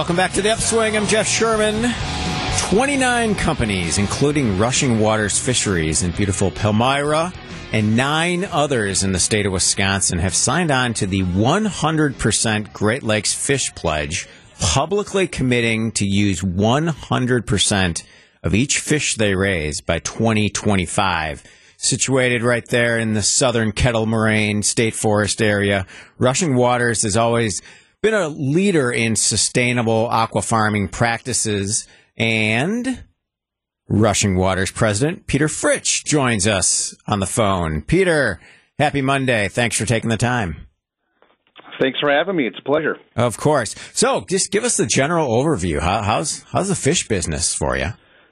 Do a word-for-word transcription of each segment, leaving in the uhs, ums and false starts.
Welcome back to The Upswing. I'm Jeff Sherman. twenty-nine companies, including Rushing Waters Fisheries in beautiful Palmyra, and nine others in the state of Wisconsin have signed on to the one hundred percent Great Lakes Fish Pledge, publicly committing to use one hundred percent of each fish they raise by twenty twenty-five. Situated right there in the southern Kettle Moraine State Forest area, Rushing Waters has always been a leader in sustainable aqua farming practices, and Rushing Waters President Peter Fritsch joins us on the phone. Peter, happy Monday. Thanks for taking the time. Thanks for having me. It's a pleasure. Of course. So just give us the general overview. How, how's how's the fish business for you?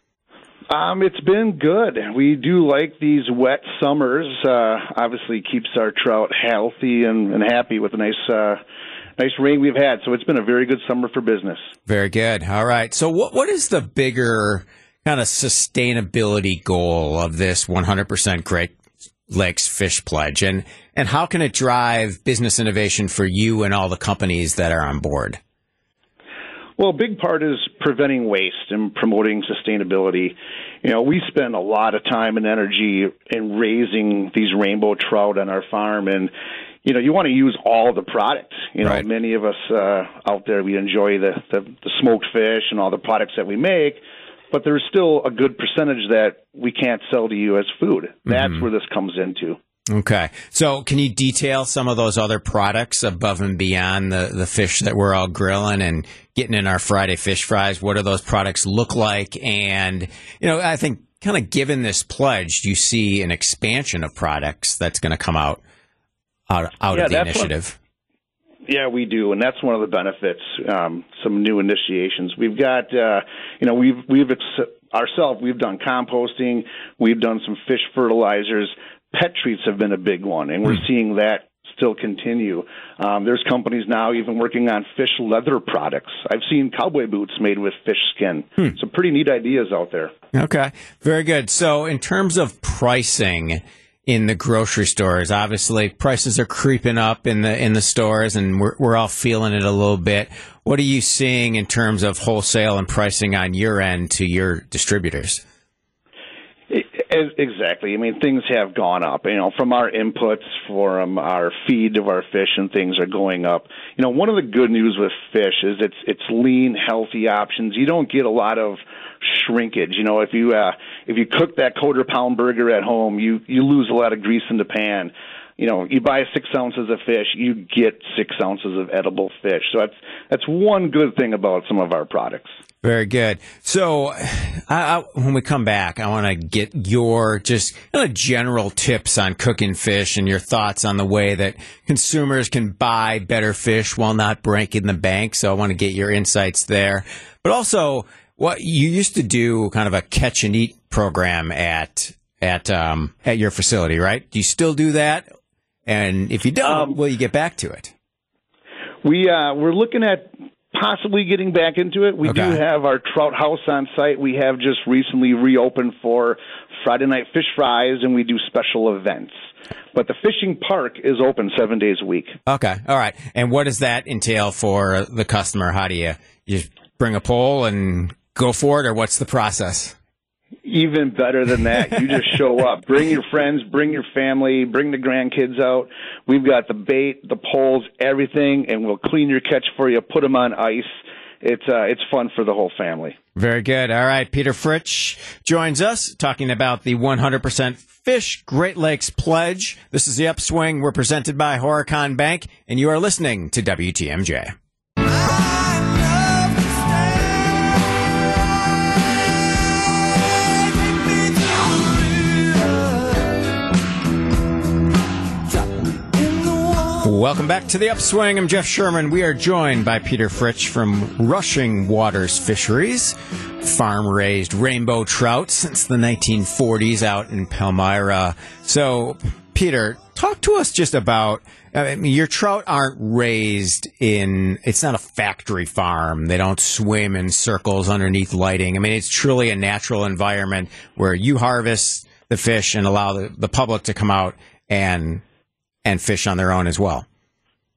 Um, it's been good. We do like these wet summers. Uh, obviously keeps our trout healthy and, and happy with a nice uh, nice rain we've had. So it's been a very good summer for business. Very good. All right. So what what is the bigger kind of sustainability goal of this one hundred percent Great Lakes Fish Pledge? And, and how can it drive business innovation for you and all the companies that are on board? Well, a big part is preventing waste and promoting sustainability. You know, we spend a lot of time and energy in raising these rainbow trout on our farm, and you know, you want to use all the product. You know, right. Many of us uh, out there, we enjoy the, the, the smoked fish and all the products that we make, but there's still a good percentage that we can't sell to you as food. That's mm-hmm. where this comes into. Okay. So can you detail some of those other products above and beyond the, the fish that we're all grilling and getting in our Friday fish fries? What do those products look like? And, you know, I think kind of given this pledge, do you see an expansion of products that's going to come out, out, out yeah, of the initiative? What, yeah, we do. And that's one of the benefits, um, some new initiations. We've got, uh, you know, we've, we've ex- ourselves, we've done composting. We've done some fish fertilizers. Pet treats have been a big one, and we're hmm. seeing that still continue. Um, there's companies now even working on fish leather products. I've seen cowboy boots made with fish skin. Hmm. Some pretty neat ideas out there. Okay, very good. So in terms of pricing in the grocery stores, obviously prices are creeping up in the in the stores, and we're we're all feeling it a little bit. What are you seeing in terms of wholesale and pricing on your end to your distributors? Exactly. I mean, things have gone up. You know, from our inputs, from our feed of our fish, and things are going up. You know, one of the good news with fish is it's it's lean, healthy options. You don't get a lot of shrinkage. You know, if you uh, if you cook that quarter pound burger at home, you you lose a lot of grease in the pan. You know, you buy six ounces of fish, you get six ounces of edible fish. So that's that's one good thing about some of our products. Very good. So I, I, when we come back, I want to get your just kind of general tips on cooking fish and your thoughts on the way that consumers can buy better fish while not breaking the bank. So I want to get your insights there. But also, what you used to do kind of a catch and eat program at at um, at your facility, right? Do you still do that? And if you don't, um, will you get back to it? We uh, we're looking at possibly getting back into it. We okay. do have our trout house on site. We have just recently reopened for Friday night fish fries, and we do special events. But the fishing park is open seven days a week. Okay, all right. And what does that entail for the customer? How do you you just bring a pole and go for it, or what's the process? Even better than that, you just show up. Bring your friends, bring your family, bring the grandkids out. We've got the bait, the poles, everything, and we'll clean your catch for you, put them on ice. It's uh, it's fun for the whole family. Very good. All right, Peter Fritsch joins us talking about the one hundred percent Fish Great Lakes Pledge. This is The Upswing. We're presented by Horicon Bank, and you are listening to W T M J. Welcome back to The Upswing. I'm Jeff Sherman. We are joined by Peter Fritsch from Rushing Waters Fisheries, farm-raised rainbow trout since the nineteen forties out in Palmyra. So, Peter, talk to us just about, I mean, your trout aren't raised in, it's not a factory farm. They don't swim in circles underneath lighting. I mean, it's truly a natural environment where you harvest the fish and allow the, the public to come out and and fish on their own as well.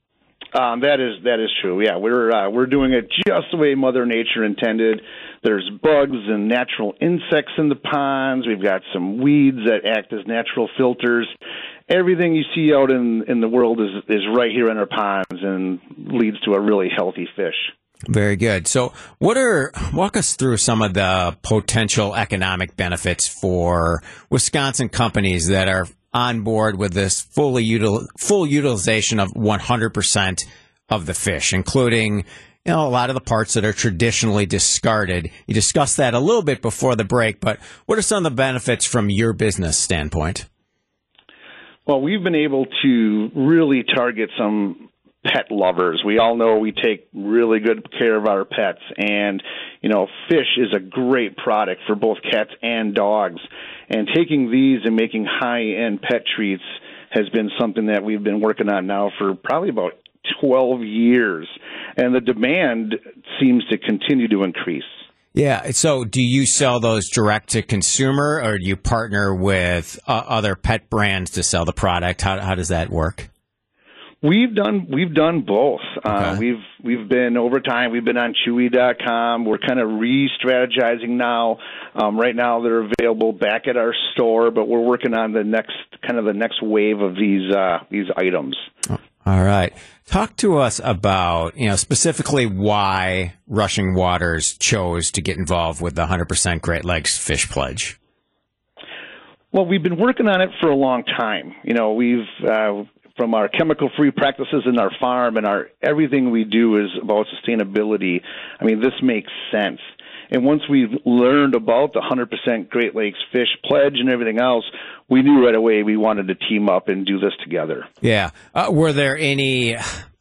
Um, that is that is true. Yeah, we're uh, we're doing it just the way Mother Nature intended. There's bugs and natural insects in the ponds. We've got some weeds that act as natural filters. Everything you see out in, in the world is is right here in our ponds and leads to a really healthy fish. Very good. So, what are walk us through some of the potential economic benefits for Wisconsin companies that are on board with this fully util, full utilization of one hundred percent of the fish, including, you know, a lot of the parts that are traditionally discarded. You discussed that a little bit before the break, but what are some of the benefits from your business standpoint? Well, we've been able to really target some pet lovers. We all know we take really good care of our pets, and, you know, fish is a great product for both cats and dogs. And taking these and making high-end pet treats has been something that we've been working on now for probably about twelve years. And the demand seems to continue to increase. Yeah. So do you sell those direct to consumer, or do you partner with uh, other pet brands to sell the product? How, how does that work? We've done we've done both. Okay. Uh, we've we've been over time. We've been on Chewy dot com. We're kind of re-strategizing now. Um, right now, they're available back at our store, but we're working on the next kind of the next wave of these uh, these items. All right, talk to us about, you know, specifically why Rushing Waters chose to get involved with the one hundred percent Great Lakes Fish Pledge. Well, we've been working on it for a long time. You know, we've uh, from our chemical-free practices in our farm and our everything we do is about sustainability. I mean, this makes sense. And once we've learned about the one hundred percent Great Lakes Fish Pledge and everything else, we knew right away we wanted to team up and do this together. Yeah. Uh, were there any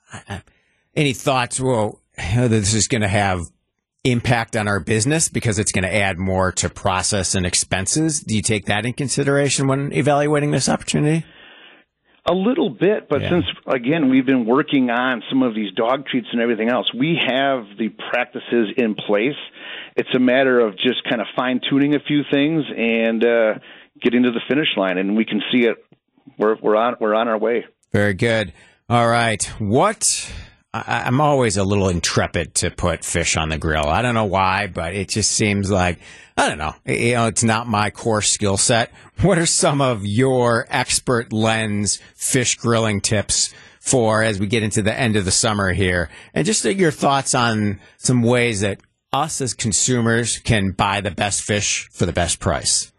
any thoughts, well, you know, that this is going to have impact on our business because it's going to add more to process and expenses? Do you take that in consideration when evaluating this opportunity? A little bit, but yeah. since, again, we've been working on some of these dog treats and everything else, we have the practices in place. It's a matter of just kind of fine-tuning a few things and uh, getting to the finish line, and we can see it. We're, we're on we're on our way. Very good. All right. What... I, I'm always a little intrepid to put fish on the grill. I don't know why, but it just seems like, I don't know, you know, it's not my core skill set. What are some of your expert lens fish grilling tips for as we get into the end of the summer here? And just your thoughts on some ways that us as consumers can buy the best fish for the best price.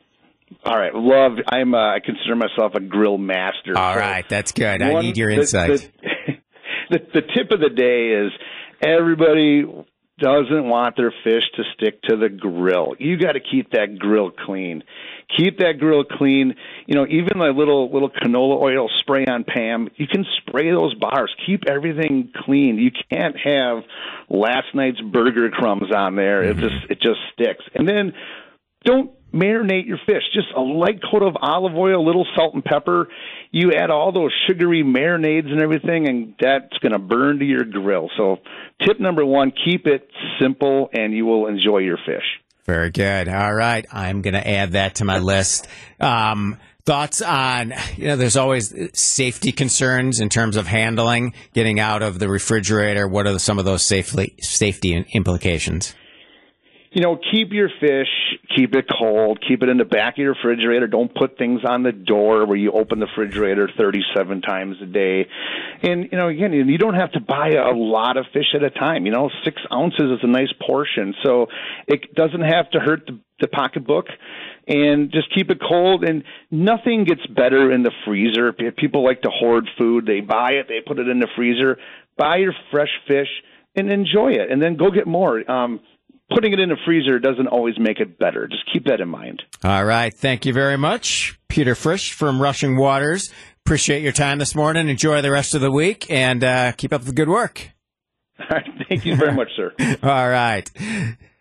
All right. Love, I'm, uh, I consider myself a grill master. All so right. That's good. I one, need your the, insight. The, The, the tip of the day is everybody doesn't want their fish to stick to the grill. You got to keep that grill clean. Keep that grill clean. You know, even the little little canola oil spray on Pam, you can spray those bars. Keep everything clean. You can't have last night's burger crumbs on there. Mm-hmm. It just it just sticks. And then don't marinate your fish. Just a light coat of olive oil, a little salt and pepper. You add all those sugary marinades and everything, and that's going to burn to your grill. So tip number one, keep it simple, and you will enjoy your fish. Very good. All right. I'm going to add that to my list. Um, thoughts on, you know, there's always safety concerns in terms of handling, getting out of the refrigerator. What are some of those safely, safety implications? You know, keep your fish, keep it cold, keep it in the back of your refrigerator. Don't put things on the door where you open the refrigerator thirty-seven times a day. And, you know, again, you don't have to buy a lot of fish at a time. You know, six ounces is a nice portion. So it doesn't have to hurt the, the pocketbook. And just keep it cold. And nothing gets better in the freezer. People like to hoard food. They buy it, they put it in the freezer. Buy your fresh fish and enjoy it. And then go get more. Um Putting it in a freezer doesn't always make it better. Just keep that in mind. All right. Thank you very much, Peter Frisch from Rushing Waters. Appreciate your time this morning. Enjoy the rest of the week, and uh, keep up the good work. All right. Thank you very much, sir. All right.